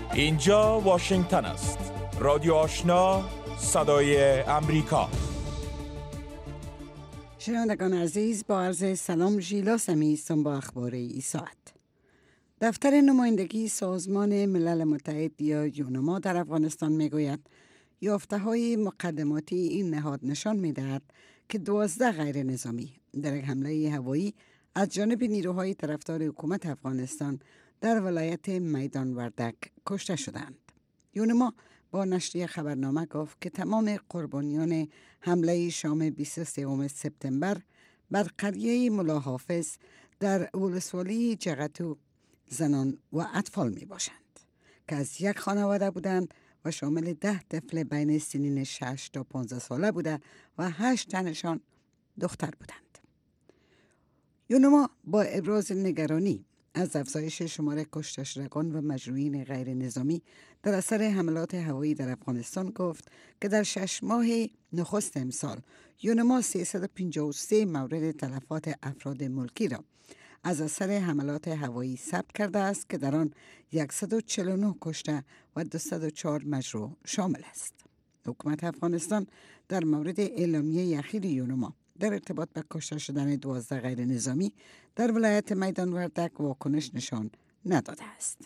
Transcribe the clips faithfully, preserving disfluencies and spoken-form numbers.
اینجا واشنگتن است. رادیو آشنا، صدای امریکا. شنوندگان عزیز، با عرض سلام، ژیلا سمی هستم با اخبار این ساعت. دفتر نمایندگی سازمان ملل متحد یا یونما در افغانستان میگوید یافته‌های مقدماتی این نهاد نشان می‌دهد که دوازده غیر نظامی در یک حمله هوایی از جانب نیروهای طرفدار حکومت افغانستان در ولایت میدان وردک کشته شدند. یونما با نشریه خبرنامه گفت که تمام قربانیان حمله شام بیست و سوم سپتامبر بر قریه ملا حافظ در ولسوالی جغتو زنان و اطفال می باشند که از یک خانواده بودند و شامل ده طفل بین سنین شش تا پانزده ساله بوده و هشت تنشان دختر بودند. یونما با ابراز نگرانی از افزایش شمار کشته شدگان و مجروحین غیر نظامی در اثر حملات هوایی در افغانستان گفت که در شش ماه نخست امسال یونما سیصد و پنجاه و سه مورد تلفات افراد ملکی را از اثر حملات هوایی ثبت کرده است که در آن صد و چهل و نه کشته و دویست و چهار مجروح شامل است. حکومت افغانستان در مورد اعلامیه اخیر یونما در ارتباط به کشته شدن دوازده غیر نظامی در ولایت میدان وردک واکنش نشان نداده است.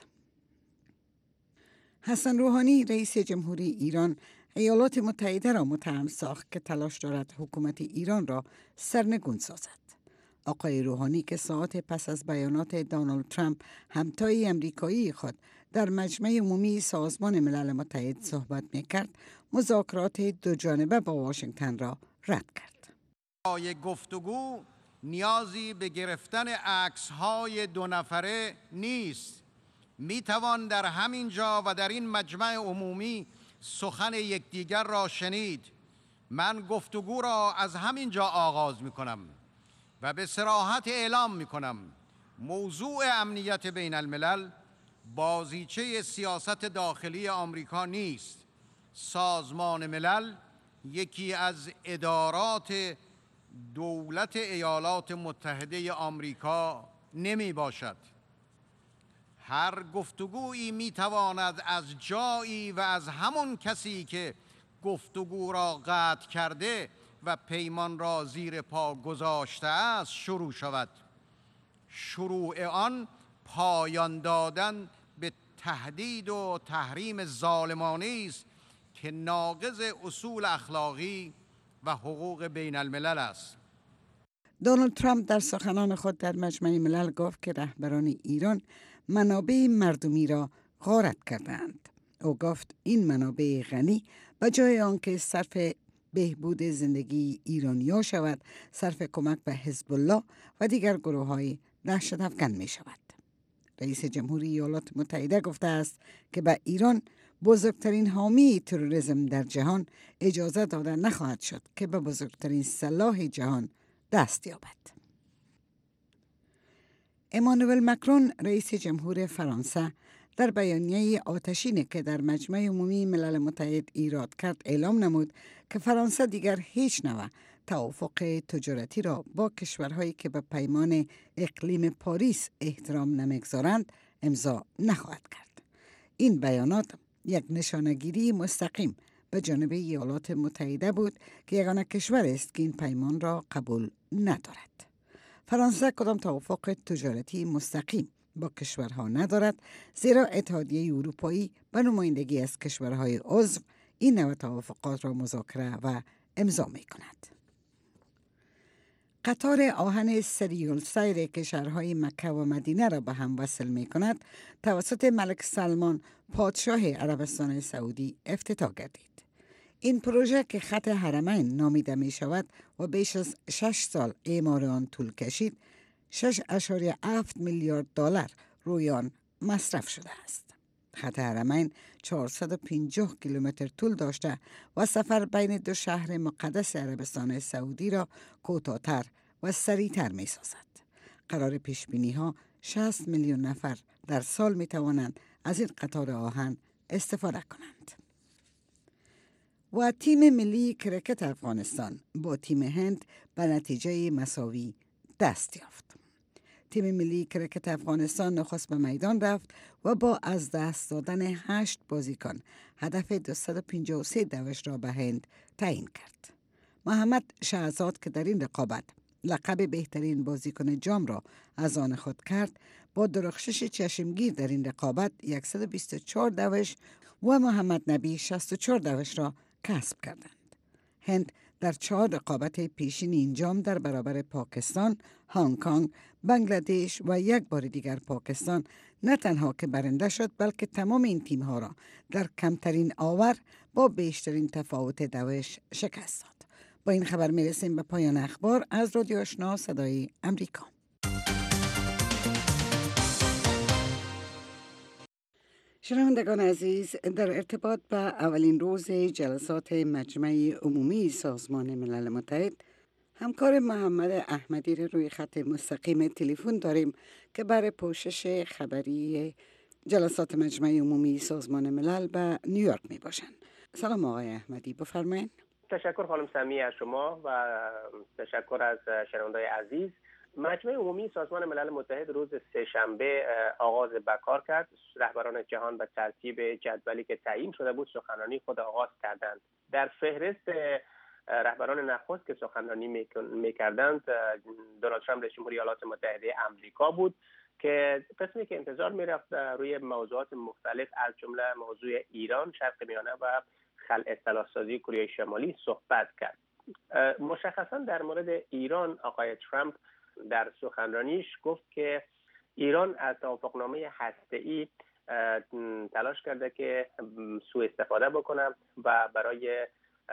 حسن روحانی رئیس جمهوری ایران ایالات متحده را متهم ساخت که تلاش دارد حکومت ایران را سرنگون سازد. آقای روحانی که ساعات پس از بیانات دونالد ترامپ همتای امریکایی خود در مجمع عمومی سازمان ملل متحد صحبت می‌کرد، مذاکرات دو جانبه با واشنگتن را رد کرد. برای گفتگو نیازی به گرفتن عکس‌های دو نفره نیست. می‌توان در همین جا و در این مجمع عمومی سخن یکدیگر را شنید. من گفتگو را از همین جا آغاز می‌کنم و به صراحت اعلام می‌کنم موضوع امنیت بین الملل بازیچه سیاست داخلی آمریکا نیست. سازمان ملل یکی از ادارات دولت ایالات متحده آمریکا نمی باشد. هر گفتگویی می تواند از جایی و از همون کسی که گفتگو را قطع کرده و پیمان را زیر پا گذاشته است شروع شود. شروع آن پایان دادن به تهدید و تحریم ظالمانه است که ناقض اصول اخلاقی و حقوق بین الملل است. دونالد ترامپ در سخنان خود در مجمع ملل گفت که رهبران ایران منابع مردمی را غارت کردند. او گفت این منابع غنی به جای آنکه صرف بهبود زندگی ایرانی‌ها شود، صرف کمک به حزب الله و دیگر گروه‌های دهشت افکن می شود. رئیس جمهوری ایالات متحده گفته است که به ایران، بزرگترین حامی تروریسم در جهان، اجازه داده نخواهد شد که به بزرگترین سلاح جهان دست یابد. امانوئل مکرون رئیس جمهور فرانسه در بیانیه آتشینی که در مجمع عمومی ملل متحد ایراد کرد اعلام نمود که فرانسه دیگر هیچ نوع توافق تجارتی را با کشورهایی که به پیمان اقلیم پاریس احترام نمیگذارند امضا نخواهد کرد. این بیانات یک نشانگیری مستقیم به جانب ایالات متحده بود که یگانه کشور است که این پیمان را قبول ندارد. فرانسه کدام توافق تجارتی مستقیم با کشورها ندارد، زیرا اتحادیه اروپایی به نمایندگی از کشورهای عضو این نوع توافقات را مذاکره و امضا می کند. قطار آهن سریال سیر که شهرهای مکه و مدینه را به هم وصل می کند توسط ملک سلمان پادشاه عربستان سعودی افتتاح گردید. این پروژه که خط حرمین نامیده می شود و بیش از شش سال اعمار آن طول کشید، شش اشاریه هفت میلیارد دلار روی آن مصرف شده است. خط حرمین چهارصد و پنجاه کیلومتر طول داشته و سفر بین دو شهر مقدس عربستان سعودی را کوتاه‌تر و سریع‌تر می سازد. قرار پیش بینی ها شصت میلیون نفر در سال می توانند از این قطار آهن استفاده کنند. و تیم ملی کرکت افغانستان با تیم هند به نتیجه مساوی دست یافت. تیم ملی کرکت افغانستان نخست به میدان رفت و با از دست دادن هشت بازیکن هدف دویست و پنجاه و سه دوش را به هند تعیین کرد. محمد شهزاد که در این رقابت لقب بهترین بازیکن جام را از آن خود کرد، با درخشش چشمگیر در این رقابت صد و بیست و چهار دوش و محمد نبی شصت و چهار دوش را کسب کردند. هند در چهار رقابت پیشین این جام در برابر پاکستان، هنگ کنگ، بنگلادش و یک بار دیگر پاکستان نه تنها که برنده شد، بلکه تمام این تیم ها را در کمترین آور با بیشترین تفاوت دوش شکست داد. با این خبر میرسیم به پایان اخبار از رادیو آشنا صدای امریکا. شنوندگان عزیز، در ارتباط به اولین روز جلسات مجمع عمومی سازمان ملل متحد، همکار محمد احمدی را روی خط مستقیم تلفن داریم که برای پوشش خبری جلسات مجمع عمومی سازمان ملل به نیویورک می باشند. سلام آقای احمدی، بفرمایید. تشکر خانم سمی از شما و تشکر از شنوندگان عزیز. مجمع عمومی سازمان ملل متحد روز سه‌شنبه آغاز به کار کرد. رهبران جهان به ترتیب جدولی که تعیین شده بود سخنرانی خود آغاز کردند. در فهرست رهبران نخست که سخنرانی می‌کردند دونالد ترامپ رئیس جمهوری ایالات متحده آمریکا بود که قسمی که انتظار می‌رفت روی موضوعات مختلف از جمله موضوع ایران، شرق میانه و خلع اصطلاح‌سازی کره شمالی صحبت کرد. مشخصا در مورد ایران آقای ترامپ در سخنرانیش گفت که ایران از توافقنامه هسته‌ای تلاش کرده که سوء استفاده بکنه و برای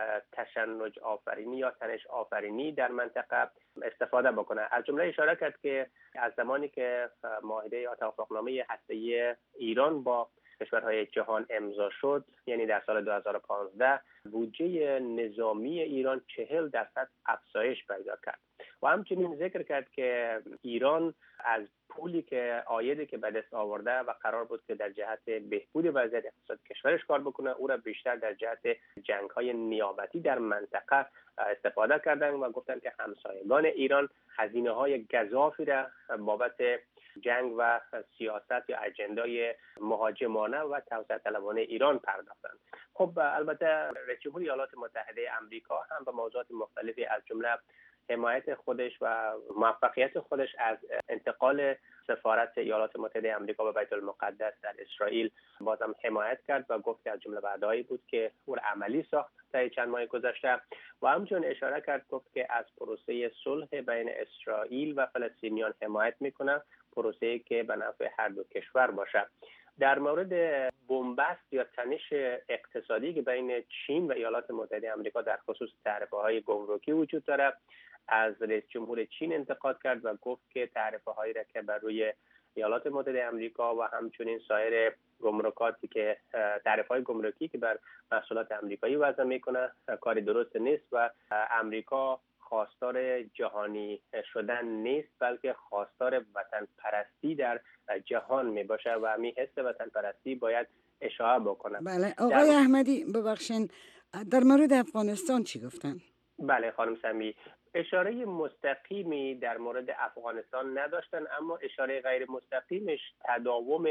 تشنج آفرینی یا تنش آفرینی در منطقه استفاده بکنه. از جمله اشاره کرد که از زمانی که معاهده یا توافقنامه هسته‌ای ایران با کشورهای جهان امضا شد، یعنی در سال دو هزار و پانزده، بودجه نظامی ایران چهل درصد افزایش پیدا کرد و همچنین ذکر کرد که ایران از پولی که عایدی که به دست آورده و قرار بود که در جهت بهبود وضعیت اقتصادی کشورش کار بکنه، او را بیشتر در جهت جنگ‌های نیابتی در منطقه استفاده کردند و گفتند که همسایگان ایران هزینه‌های گزافی را بابت جنگ و سیاست یا اجندای مهاجمانه و توسعه طلبانه ایران پرداختند. خب البته رئیس جمهوری ایالات متحده آمریکا هم به موضوعات مختلفی از جمله حمایت خودش و موفقیت خودش از انتقال سفارت ایالات متحده آمریکا به بیت المقدس در اسرائیل بازم حمایت کرد و گفت که از جمله وعده‌ای بود که او عملی ساخت تا چند ماه گذشته و همچنین اشاره کرد گفت که از پروسه صلح بین اسرائیل و فلسطینیان حمایت میکنه، پروسه‌ای که به نفع هر دو کشور باشه. در مورد بنبست یا تنش اقتصادی که بین چین و ایالات متحده آمریکا در خصوص تعرفه‌های گمرکی وجود داره، از رئیس جمهور چین انتقاد کرد و گفت که تعرفه‌هایی را که بر روی ایالات متحده آمریکا و همچنین سایر گمرکاتی که تعرفه‌های گمرکی که بر محصولات آمریکایی وضع میکنه کاری درست نیست و آمریکا خواستار جهانی شدن نیست بلکه خواستار وطن پرستی در جهان می باشه و همین حس وطن پرستی باید اشاعه بکنه. بله آقای در... احمدی ببخشین، در مورد افغانستان چی گفتن؟ بله خانم سمی، اشاره مستقیمی در مورد افغانستان نداشتن، اما اشاره غیر مستقیمش تداوم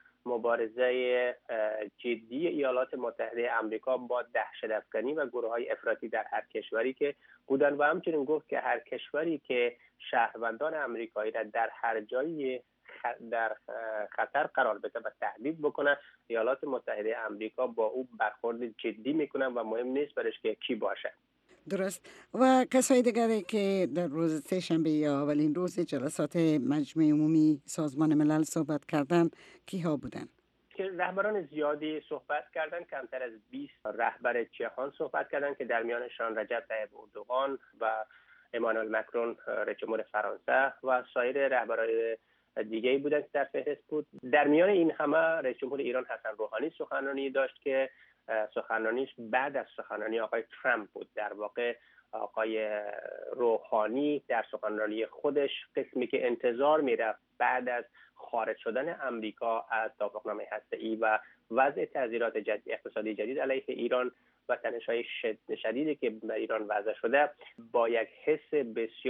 مبارزه جدی ایالات متحده آمریکا با دهشت‌افکنی و گروه‌های افراطی در هر کشوری که بودن و همچنین گفت که هر کشوری که شهروندان آمریکایی را در هر جایی در خطر قرار بده و تهدید بکنه، ایالات متحده آمریکا با او برخورد جدی میکنه و مهم نیست برش که کی باشه. درست. و کسای دیگری که در روز سه‌شنبه یا اولین روز جلسات مجمع عمومی سازمان ملل صحبت کردن کی ها بودن؟ که رهبران زیادی صحبت کردن، کمتر از بیست رهبر جهان صحبت کردن که در میانشان رجب طیب اردوغان و امانوئل مکرون رئیس جمهور فرانسه و سایر رهبران دیگه‌ای بودند که در فهرست بود. در میان این همه رئیس جمهور ایران حسن روحانی سخنرانی داشت که سخنرانیش بعد از سخنرانی آقای ترامپ بود. در واقع آقای روحانی در سخنرانی خودش قسمی که انتظار میرفت بعد از خارج شدن امریکا از توافقنامه هسته‌ای و وضع تعزیرات جدید اقتصادی جدید علیه ایران و تنش‌های شدیدی که در ایران وضع شده با یک حس بسیار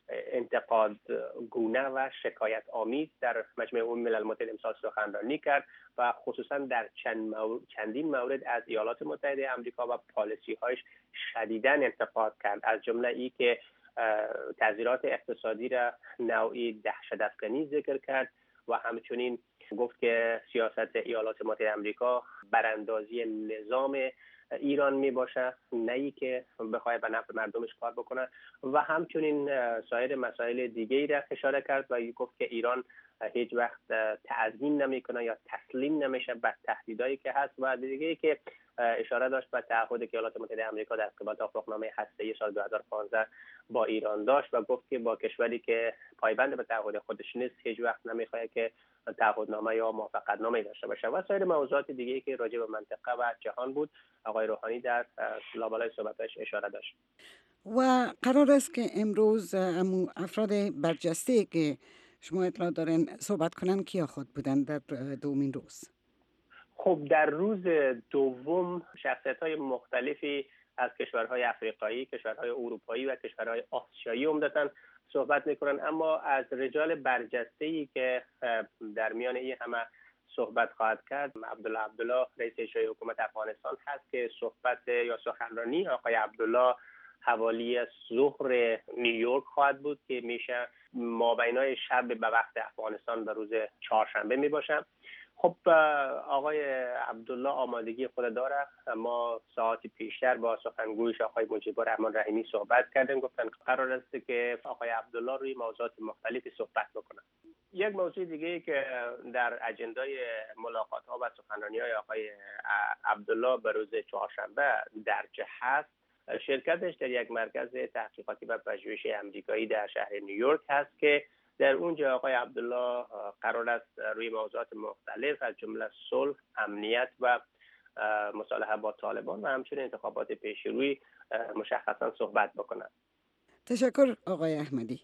انتقاد گونه و شکایت آمیز در مجمع عمومی ملل متحد امسال سخنرانی کرد و خصوصا در چند مورد، چندین مورد از ایالات متحده آمریکا و پالیسی هایش شدیداً انتقاد کرد، از جمله ای که تغییرات اقتصادی را نوعی دهشت افکنی ذکر کرد و همچنین گفت که سیاست ایالات متحده آمریکا براندازی نظام ایران می باشه، نه ای که بخواد به نفع مردمش کار بکنه و همچنین سایر مسائل دیگه‌ای را اشاره کرد و گفت که ایران هیچ وقت تعظیم نمیکنه یا تسلیم نمیشه به تهدیدایی که هست و دیگه ای که اشاره داشت به تعهدی که ایالات متحده آمریکا در قبال توافقنامه هسته‌ای سال دو هزار و پانزده با ایران داشت و گفت که با کشوری که پایبند به تعهد خودش نیست هیچ وقت نمیخواد که تعهدنامه یا موافقتنامه داشته باشه و سایر موضوعات دیگه‌ای که راجع به منطقه و جهان بود آقای روحانی در لابلای صحبتش اشاره داشت. و قرار است که امروز افراد برجسته که شما اطلاع دارین صحبت کنن کیا خود بودن در دومین روز؟ خب در روز دوم شخصیت‌های مختلفی از کشورهای افریقایی، کشورهای اروپایی و کشورهای آسیایی عمدتاً صحبت میکنن، اما از رجال برجسته‌ای که در میان این همه صحبت خواهد کرد عبدالله عبدالله رئیس اجرایی حکومت افغانستان هست که صحبت یا سخنرانی آقای عبدالله حوالی ظهر نیویورک خواهد بود که میشه مابینای شب به وقت افغانستان به روز چهارشنبه میباشه. خب آقای عبدالله آمادگی خود داره، ما ساعتی پیشتر با سخنگویش آقای مجیب رحمان رحیمی صحبت کردیم، گفتن قرار است که آقای عبدالله روی موضوعات مختلفی صحبت بکنه. یک موضوع دیگه که در اجندای ملاقات ها و سخنرانی های آقای عبدالله به روز چهارشنبه درج هست، شرکتش در یک مرکز تحقیقاتی و پژوهشی آمریکایی در شهر نیویورک هست که در اونجا آقای عبدالله قرار است روی موضوعات مختلف از جمله صلح، امنیت و مصالحه با طالبان و همچنین انتخابات پیش روی مشخصا صحبت بکنند. تشکر آقای احمدی.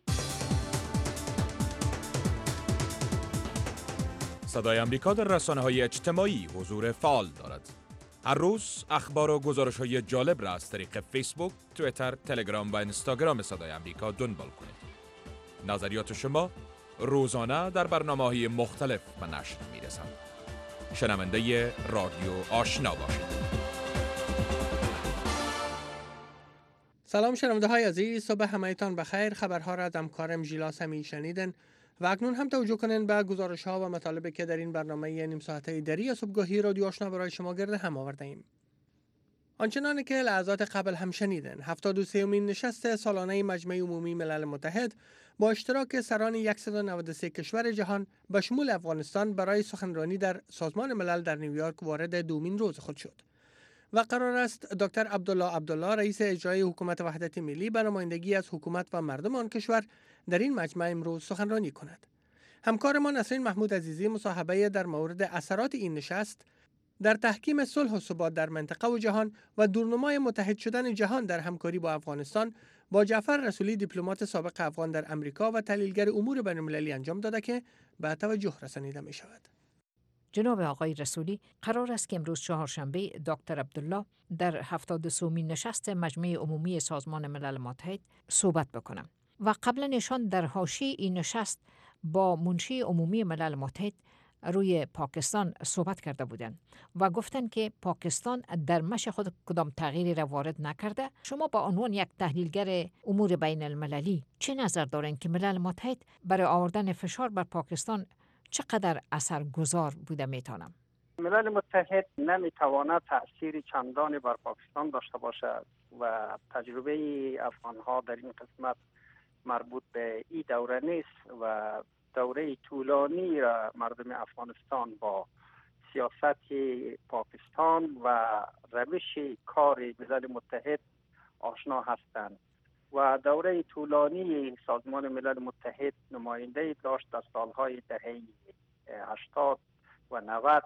صدای آمریکا در رسانه‌های اجتماعی حضور فعال دارد. هر روز اخبار و گزارش‌های جالب را از طریق فیسبوک، توییتر، تلگرام و اینستاگرام صدای آمریکا دنبال کنید. نظریات شما روزانه در برنامه‌های مختلف به نشر می‌رسند. شنونده رادیو آشنا باشید. سلام شنونده های عزیز، صبح همه‌تان بخیر. خبرها را از همکارم ژیلا سمی شنیدن و اکنون هم توجه کنین به گزارش ها و مطالبی که در این برنامه نیم ساعته دری صبحگاهی رادیو آشنا برای شما گرد هم آورده ایم. آنچنان که لحظات قبل هم شنیدن، هفتاد و سومین نشست سالانه مجمع عمومی ملل متحد با اشتراک سران صد و نود و سه کشور جهان به شمول افغانستان برای سخنرانی در سازمان ملل در نیویورک وارد دومین روز خود شد و قرار است دکتر عبدالله عبدالله رئیس اجرایی حکومت وحدت ملی به نمایندگی از حکومت و مردم آن کشور در این مجمع امروز سخنرانی کند. همکارمان نسرین محمود عزیزی مصاحبه در مورد اثرات این نشست در تحکیم صلح و ثبات در منطقه و جهان و دورنمای متحد شدن جهان در همکاری با افغانستان با جعفر رسولی دیپلمات سابق افغان در امریکا و تحلیلگر امور بین‌المللی انجام داده که به توجه رسانیده می شود. جناب آقای رسولی، قرار است که امروز چهارشنبه دکتر عبدالله در هفتاد و سومین نشست مجمع عمومی سازمان ملل متحد صحبت بکنم و قبلا ایشان در حاشیه این نشست با منشی عمومی ملل متحد روی پاکستان صحبت کرده بودند و گفتند که پاکستان در مشی خود کدام تغییری را وارد نکرده. شما با عنوان یک تحلیلگر امور بین المللی چه نظر دارین که ملل متحد برای آوردن فشار بر پاکستان چقدر اثرگذار بوده میتونم؟ ملل متحد نمیتواند تأثیر چندانی بر پاکستان داشته باشد و تجربه افغانها در این قسمت مربوط به این دوره نیست و دوره طولانی را مردم افغانستان با سیاست پاکستان و روش کار ملل متحد آشنا هستند و دوره طولانی سازمان ملل متحد نماینده داشت در سالهای دهه هشتاد و نود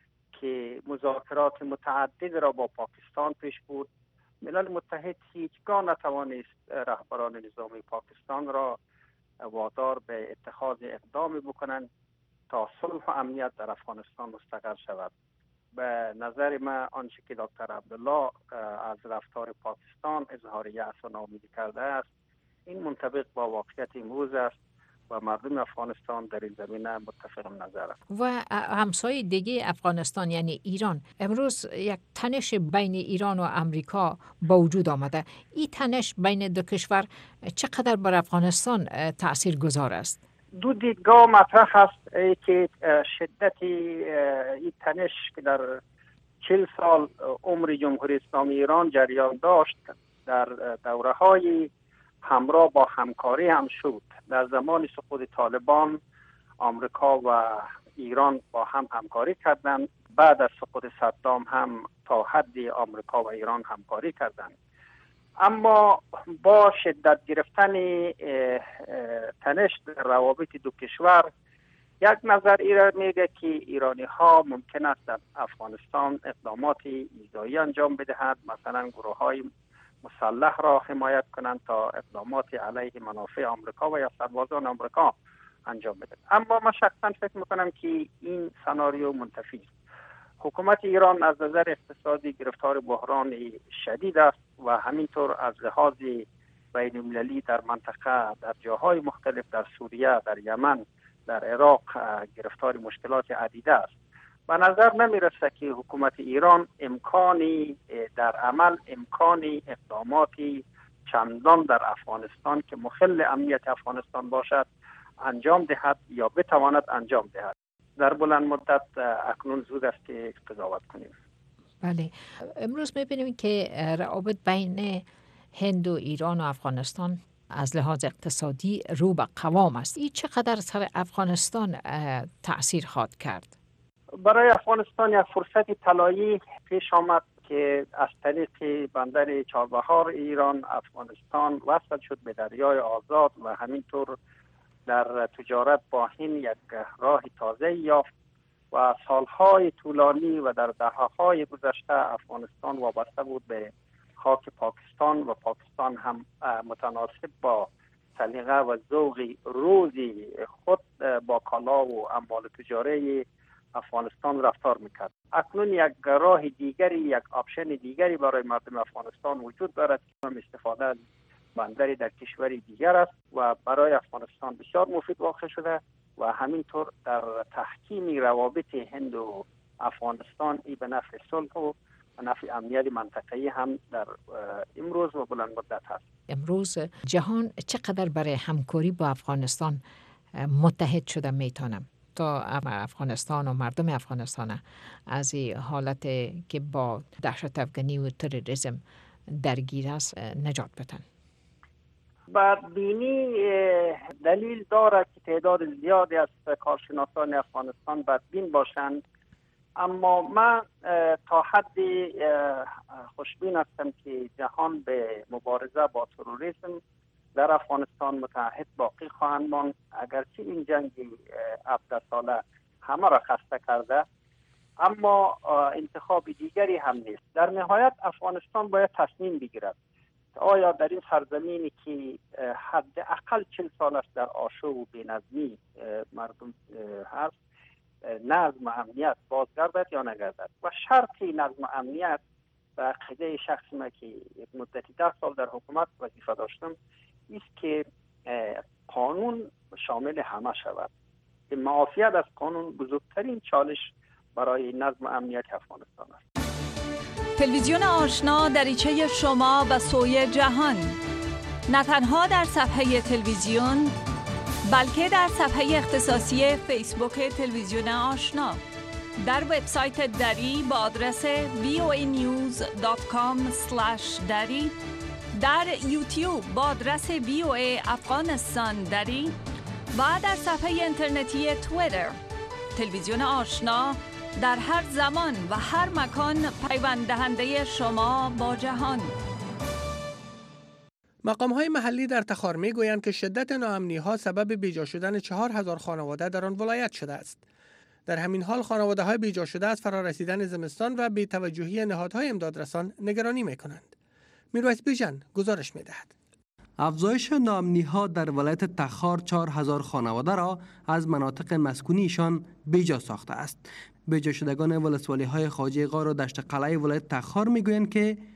که مذاکرات متعدد را با پاکستان پیش بود. ملل متحد هیچگاه نتوانست رهبران نظامی پاکستان را وادار به اتخاذ اقدام بکنند تا صلح و امنیت در افغانستان مستقر شود. به نظر من آنچه که دکتر عبدالله از رفتار پاکستان اظهار یأس و ناامیدی کرده است این منطبق با واقعیت امروز است و مردم افغانستان در این زمینه متفق نظر است. و همسایه دیگه افغانستان یعنی ایران، امروز یک تنش بین ایران و امریکا با وجود آمده. این تنش بین دو کشور چقدر بر افغانستان تأثیر گذار است؟ دو دیدگاه مطرح است که شدت این تنش که در چهل سال عمر جمهوری اسلامی ایران جریان داشت در دوره های همراه با همکاری هم شد. در زمان سقوط طالبان آمریکا و ایران با هم همکاری کردند. بعد از سقوط صدام هم تا حدی آمریکا و ایران همکاری کردند. اما با شدت گرفتن تنش در روابط دو کشور، یک نظر ایران میگه که ایرانی ها ممکن است در افغانستان اقدامات ایذایی انجام بدهند، مثلا گروه های مسلح را حمایت کنند تا اقدامات علیه منافع آمریکا و یا سربازان آمریکا انجام بدهند. اما من شخصا فکر میکنم که این سناریو منتفی است. حکومت ایران از نظر اقتصادی گرفتار بحران شدید است و همینطور از لحاظ بین المللی در منطقه در جاهای مختلف، در سوریه، در یمن، در عراق گرفتار مشکلات عدیده است. به نظر نمی رسد که حکومت ایران امکانی در عمل امکانی اقداماتی چندان در افغانستان که مخل امنیت افغانستان باشد انجام دهد یا بتواند انجام دهد. در بلند مدت اکنون زود است که قضاوت کنیم. بله، امروز می‌بینیم که روابط بین هند و ایران و افغانستان از لحاظ اقتصادی رو به قوام است. این چقدر سر افغانستان تأثیر خواهد کرد؟ برای افغانستان یک فرصت طلایی پیش آمد که از طریق بندر چابهار ایران افغانستان وصل شد به دریای آزاد و همینطور در تجارت با هند یک راه تازه یافت و سالهای طولانی و در دهه‌های گذشته افغانستان وابسته بود به خاک پاکستان و پاکستان هم متناسب با سلیقه و ذوق روزی خود با کالا و اموال تجاری افغانستان رفتار میکرد. اکنون یک راه دیگری، یک آپشن دیگری برای مردم افغانستان وجود دارد که هم استفاده از بندری در کشوری دیگر است و برای افغانستان بسیار مفید واقع شده و همینطور در تحکیم روابط هند و افغانستان ای به نفع صلح و به نفع امنیت منطقه‌ای هم در امروز و بلند مدت هست. امروز جهان چقدر برای همکاری با افغانستان متحد شده میتونم تا افغانستان و مردم افغانستان از این حالت که با دهشت افغانی و تروریسم درگیر است نجات بدن؟ بدبینی دلیل دارد که تعداد زیادی از کارشناسان افغانستان بدبین باشند، اما من تا حدی خوشبین هستم که جهان به مبارزه با تروریسم در افغانستان متحد باقی خواهند ماند. اگرچه این جنگ هفده ساله همه را خسته کرده، اما انتخاب دیگری هم نیست. در نهایت افغانستان باید تصمیم بگیرد آیا در این سرزمینی که حداقل چهل سال است در آشوب و بی‌نظمی مردم هست نظم و امنیت بازگردد یا نگردد. و شرطی نظم و امنیت و عقیده شخصی ما که مدتی ده سال در حکومت وظیفه داشتم است که قانون شامل همه شود. که معافیت از قانون بزرگترین چالش برای نظم و امنیت افغانستان است. تلویزیون آشنا دریچه شما و سوی جهان، نه تنها در صفحه تلویزیون بلکه در صفحه اختصاصی فیسبوک تلویزیون آشنا، در وبسایت دری با آدرس وی او ای نیوز دات کام اسلش دری، در یوتیوب با آدرس وی او ای افغانستان دری و در صفحه اینترنتی توییتر. تلویزیون آشنا در هر زمان و هر مکان پیوند دهنده شما با جهان. مقام‌های محلی در تخار می‌گویند که شدت ناامنی‌ها سبب بیجا شدن چهار هزار خانواده در آن ولایت شده است. در همین حال خانواده‌های بیجا شده از فرارسیدن زمستان و بی‌توجهی نهادهای امدادرسان نگرانی می‌کنند. میرویس بیژن گزارش می‌دهد. افزایش ناامنی‌ها در ولایت تخار چهار هزار خانواده را از مناطق مسکونیشان بیجا ساخته است. بیجا شدگان ولسوالی‌های خواجه غار و دشت قلعه ولایت تخار می‌گویند که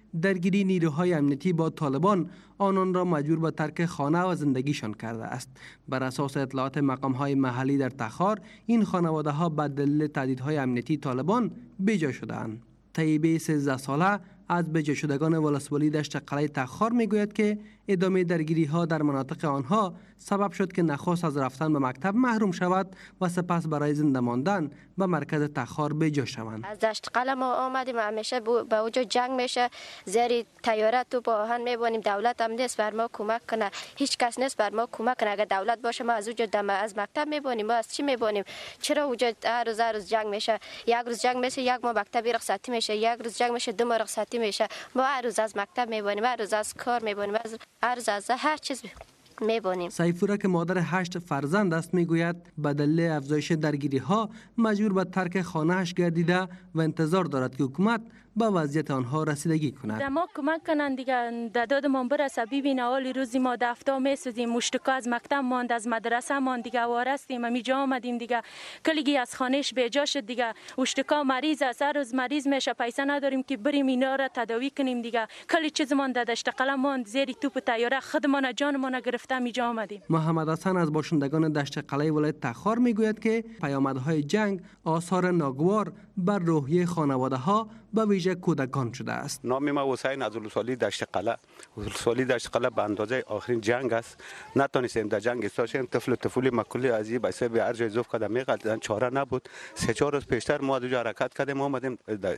درگیری نیروهای امنیتی با طالبان آنان را مجبور به ترک خانه و زندگیشان کرده است. بر اساس اطلاعات مقام‌های محلی در تخار، این خانواده‌ها به دلیل تهدیدهای امنیتی طالبان بیجا شده‌اند. طیبه سیزده ساله از بیجا شدگان ولسوالی دشت قلعه تخار میگوید که ادامه درگیری ها در مناطق آنها سبب شد که نخست از رفتن به مکتب محروم شود و سپس برای زنده ماندن به مرکز تخار بیجا شوند. از دشت قلعه ما آمدیم، همیشه با وجود جنگ میشه، زیر تیاره تو با آهن میبونیم، دولت هم نیست بر ما کمک کنه، هیچ کس نیست بر ما کمک کنه. اگر دولت باشه ما از وجود دم از مکتب میبونیم، ما از چی میبونیم؟ چرا وجود هر روز هر روز جنگ میشه؟ یک روز جنگ میشه یک ما مکتبی رخصتی میشه، یک روز جنگ میشه دو ما رخصتی میشه. ما هر روز از مکتب میبونیم، هر روز از کار میبونیم، هر روز از هر چیز میبونیم. سیفوره که مادر هشت فرزند است میگوید به دلیل افزایش درگیری ها مجبور به ترک خانه‌اش گردیده و انتظار دارد که حکومت به وضعیت آنها رسیدگی کند. ما کمک کنند دیگه، دادمان برسه. ببین اول روزی ما دفتا میسوزیم، مشتکا از مکتب ماند، از مدرسه ماند دیگه، وارستیم امیجا آمدیم دیگه، کلیگی از خانهش بیجا شد دیگه، مشتکا مریض است، هر روز مریض میشه، پیسه نداریم که بریم اینا را تداوی کنیم دیگه، کلی چیز ماند، دشت قلعه ماند، زیر توپ و تیاره خودمان جانمان گرفته امیجا آمدیم. محمد حسن از باشندگان دشت قلعه ولایت تخار میگوید که پیامدهای جنگ آثار ناگوار بر روحیه خانواده‌ها به ویژه کودکان شده است. نام ما حسین از ولسوالی دشت قلعه. ولسوالی دشت قلعه به اندازه آخرین جنگ است. نتونستیم در جنگ استاشیم. طفل طفولی مکلی از این بسیار به ارج اضافه کردم میقدر چاره نبود. سه چهار روز پیشتر ما دوجا حرکت کردیم آمدیم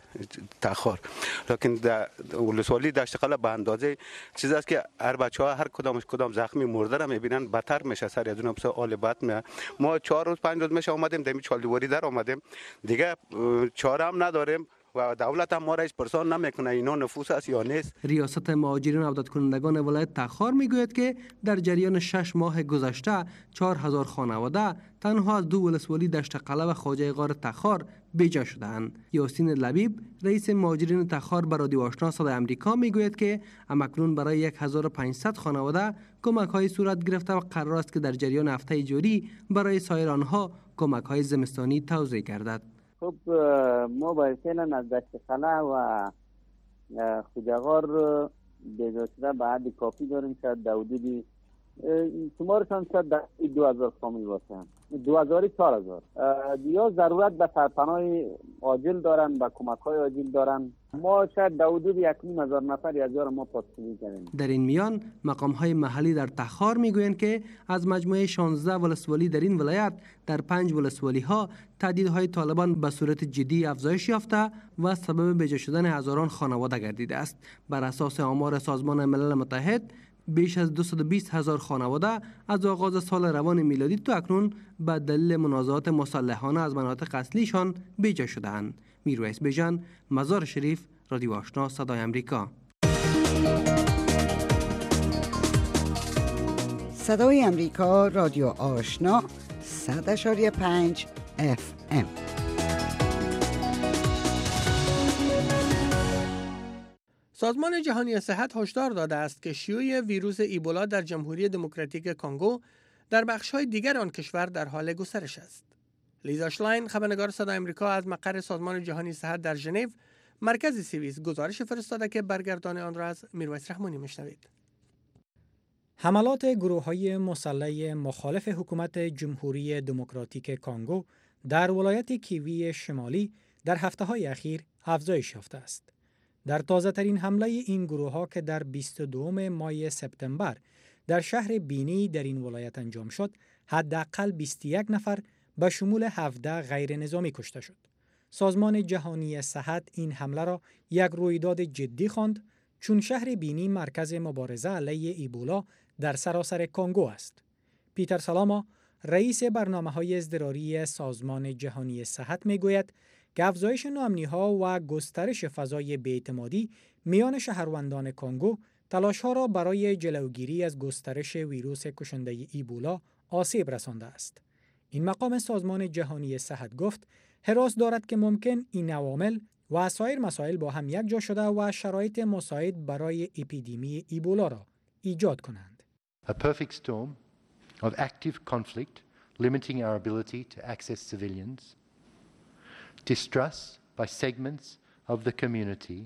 تخار. لکن در ولسوالی دشت قلعه به اندازه چیز است که هر بچه‌ها هر کدامش کدام زخمی مرده را میبینن بدتر میشه سر از اون بسیار حال بد میاد. ما چهار روز پنج روز میشه اومدیم دمی چالدواری در اومدیم. دیگه چاره هم نداریم و دولت هم ما را هیچ پرسان نمیکنه اینا نفوس است یا نیست. ریاست مهاجرین و عودت کنندگان ولایت تخار میگوید که در جریان شش ماه گذشته چهار هزار خانواده تنها از دو ولسوالی دشت قلعه و خواجه غار تخار بیجا شدهاند. یاسین لبیب رئیس مهاجرین تخار به رادیو آشنا صدای آمریکا میگوید که همکنون برای یک هزار و پانصد خانواده کمک های صورت گرفته و قرار است که در جریان هفته جاری برای سایر آنها کمک های زمستانی توزیع گردد. خب ما باید فعلا از دشت قلعه و خواجه غار بیجا شده به حد کافی داریم، شاید در حدود شمارشان شاید در دو هزار کامل باشه، دو هزاری چهار هزار. یا ضرورت به سرپناه عاجل دارن، به کمک های عاجل دارن. ما شاید در حدود یک نیم هزار نفر یا هزار ما پاسخگویی کردیم. در این میان مقام های محلی در تخار میگویند که از مجموعه شانزده ولسوالی در این ولایت در پنج ولسوالی ها تهدیدهای طالبان به صورت جدی افزایش یافته و سبب بیجا شدن هزاران خانواده گردیده است. بر اساس آمار سازمان ملل متحد بیش از دویست و بیست هزار خانواده از آغاز سال روان میلادی تا اکنون به دلیل منازعات مسلحانه از مناطق اصلیشان بیجا شده‌اند. میرویس بیژن، مزار شریف، رادیو آشنا صدای آمریکا. صدای آمریکا، رادیو آشنا، صد و پنج اف ام. سازمان جهانی صحت هشدار داده است که شیوع ویروس ایبولا در جمهوری دموکراتیک کانگو در بخش‌های دیگر آن کشور در حال گسترش است. لیزا شلاین، خبرنگار صدای آمریکا از مقر سازمان جهانی صحت در ژنو، مرکز سوئیس، گزارش فرستاده که برگردان آن را از میرویس رحمانی میشنوید. حملات گروه‌های مسلح مخالف حکومت جمهوری دموکراتیک کانگو در ولایت کیوی شمالی در هفته‌های اخیر افزایش یافته است. در تازه‌ترین حمله این گروه‌ها که در بیست و دوم ماه سپتامبر در شهر بینی در این ولایت انجام شد، حداقل بیست و یک نفر به شمول هفده غیر نظامی کشته شد. سازمان جهانی صحت این حمله را یک رویداد جدی خواند، چون شهر بینی مرکز مبارزه علیه ایبولا در سراسر کانگو است. پیتر سالاما، رئیس برنامه‌های اضطراری سازمان جهانی صحت میگوید که افزایش ناامنی‌ها و گسترش فضای بی‌اعتمادی میان شهروندان کانگو تلاش‌ها را برای جلوگیری از گسترش ویروس کشنده ایبولا آسیب رسانده است. این مقام سازمان جهانی صحت گفت هراس دارد که ممکن این عوامل و سایر مسائل با هم یک جا شده و شرایط مساعد برای اپیدمی ایبولا را ایجاد کنند. A perfect storm of active conflict limiting our ability to access civilians, distrust by segments of the community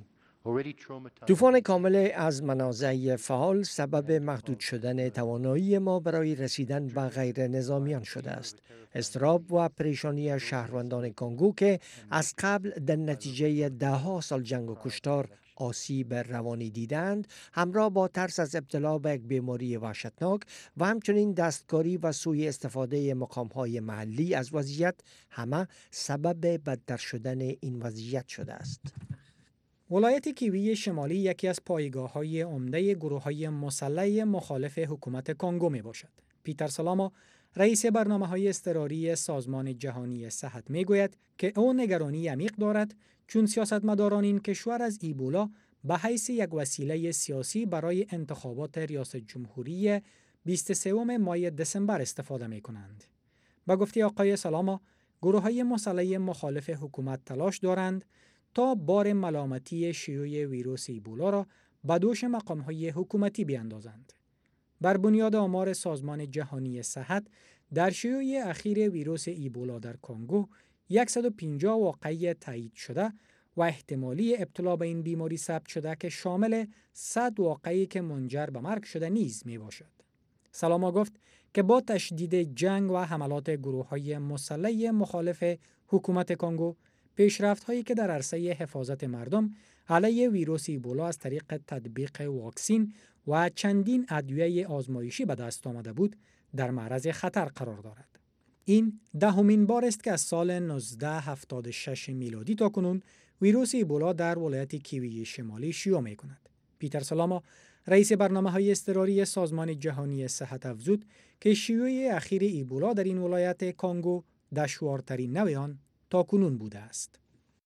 طوفان کامل از منازع فعال سبب محدود شدن توانایی ما برای رسیدن به غیر نظامیان شده است. اضطراب و پریشانی شهروندان کانگو که از قبل در نتیجه ده ها سال جنگ و کشتار آسیب روانی دیدند، همراه با ترس از ابتلا به یک بیماری وحشتناک و همچنین دستکاری و سوء استفاده مقام‌های محلی از وضعیت، همه سبب بدتر شدن این وضعیت شده است. ولایت کیوی شمالی یکی از پایگاه‌های عمده گروه‌های مسلح مخالف حکومت کانگو میباشد. پیتر سالاما، رئیس برنامه‌های اضطراری سازمان جهانی صحت میگوید که او نگرانی عمیق دارد چون سیاستمداران این کشور از ایبولا به حیث یک وسیله سیاسی برای انتخابات ریاست جمهوری بیست و سوم ماه دسامبر استفاده می‌کنند. با گفته آقای سالاما، گروه‌های مسلح مخالف حکومت تلاش دارند تا بار ملامتی شیوع ویروس ایبولا را به دوش مقام‌های حکومتی بیاندازند. بر بنیاد آمار سازمان جهانی صحت، در شیوع اخیر ویروس ایبولا در کانگو صد و پنجاه واقعه تایید شده و احتمالی ابتلا به این بیماری ثبت شده که شامل صد واقعه‌ای که منجر به مرگ شده نیز می باشد. سالاما گفت که با تشدید جنگ و حملات گروه‌های مسلح مخالف حکومت کانگو، پیشرفت‌هایی که در عرصه حفاظت مردم علیه ویروس ایبولا از طریق تطبیق واکسین و چندین ادویه آزمایشی به دست آمده بود، در معرض خطر قرار دارد. این دهمین بار است که از سال نوزده هفتاد و شش میلادی تا کنون ویروس ایبولا در ولایت کیوی شمالی شیوع می کند. پیتر سالاما، رئیس برنامه‌های اضطراری سازمان جهانی صحت، افزود که شیوع اخیر ایبولا در این ولایت کانگو دشوارترین نوع آن تا کنون بوده است.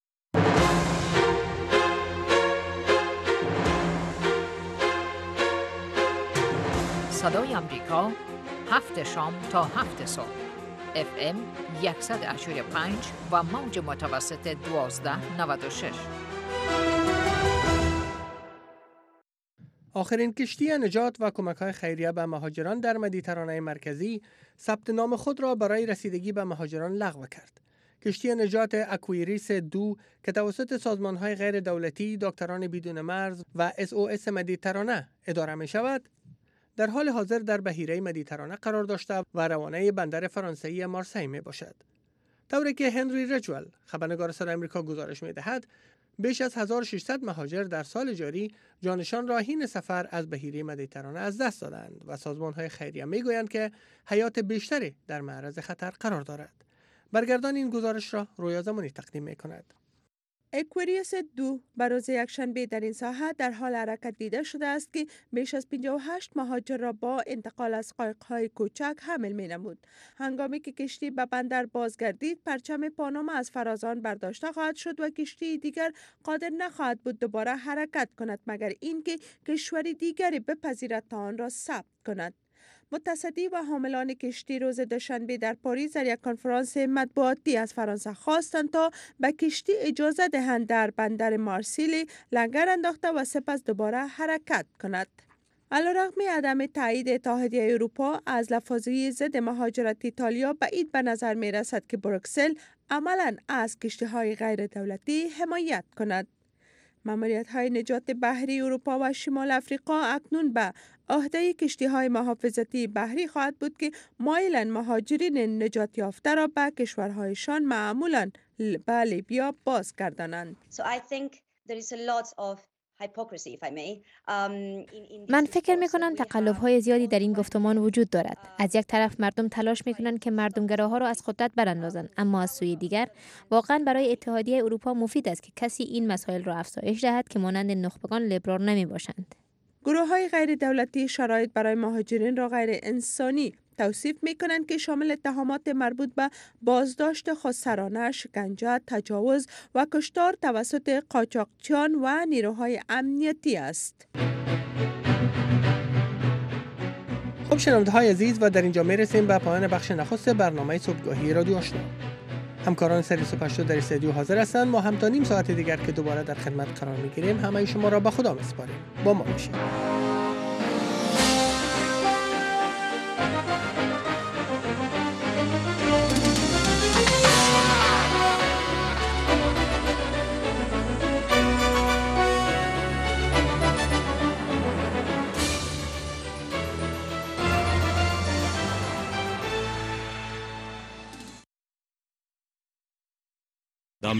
صدای امریکا، هفت شام تا هفت صبح، اف ام صد و هشتاد و پنج و موج متوسط دوازده نود و شش. آخرین کشتی نجات و کمک‌های خیریه به مهاجران در مدیترانه مرکزی ثبت نام خود را برای رسیدگی به مهاجران لغو کرد. کشتی نجات اکویریس دو که توسط سازمان‌های غیر دولتی، دکتران بدون مرز و اس او اس مدیترانه اداره می‌شود، در حال حاضر در بحیره مدیترانه قرار داشته و روانه بندر فرانسوی مارسی می باشد. طوری که هنری رجول، خبرنگار صدای آمریکا، گزارش می دهد، بیش از هزار و ششصد مهاجر در سال جاری جانشان را حین سفر از بحیره مدیترانه از دست دادند و سازمان‌های خیریه می گویند که حیات بیشتری در معرض خطر قرار دارد. برگردان این گزارش را رویا زمانی تقدیم می کند. اکوریوس دو به روز یکشنبه در این ساحت در حال حرکت دیده شده است که بیش از پنجاه و هشت مهاجر را با انتقال از قایق‌های کوچک حمل می‌نمود. هنگامی که کشتی به بندر بازگردید، پرچم پاناما از فرازان برداشته خواهد شد و کشتی دیگر قادر نخواهد بود دوباره حرکت کند مگر اینکه کشوری دیگری بپذیرد تا آن را ثبت کند. متصدی و حاملان کشتی روز دوشنبه در پاریس در یک کنفرانس مطبوعاتی از فرانسه خواستند تا به کشتی اجازه دهند در بندر مارسیل لنگر انداخته و سپس دوباره حرکت کند. علیرغم عدم تایید اتحادیه اروپا از لفاظی ضد مهاجرت ایتالیا، بعید به نظر می رسد که بروکسل عملاً از کشتی‌های غیر دولتی حمایت کند. ماموریت‌های نجات بحری اروپا و شمال افریقا اکنون به عهده کشتی‌های محافظتی بحری خواهد بود که مایلن مهاجرین نجات یافته را به کشورهایشان معمولاً به لیبیا بازگردانند. So I think there is a lot of hypocrisy, if I may. Um, من فکر می‌کنم تقلب‌های زیادی در این گفتمان وجود دارد. از یک طرف مردم تلاش می‌کنند که مردمگراها را از قدرت براندازند، اما از سوی دیگر واقعاً برای اتحادیه اروپا مفید است که کسی این مسائل را افزایش دهد که مانند نخبگان لیبرال نمی‌باشند. گروه‌های غیر دولتی شرایط برای مهاجرین را غیر انسانی توصیف می‌کنند که شامل اتهامات مربوط به بازداشت خودسرانه، شکنجه، تجاوز و کشتار توسط قاچاقچیان و نیروهای امنیتی است. خب شنونده‌های عزیز، و در اینجا میرسیم به پایان بخش نخست برنامه صبحگاهی رادیو آشنا. همکاران سری صبح هشت در استودیو حاضر هستند. ما هم تا نیم ساعت دیگر که دوباره در خدمت قرار می‌گیریم همه شما را به خدا می‌سپاریم. با ما باشید.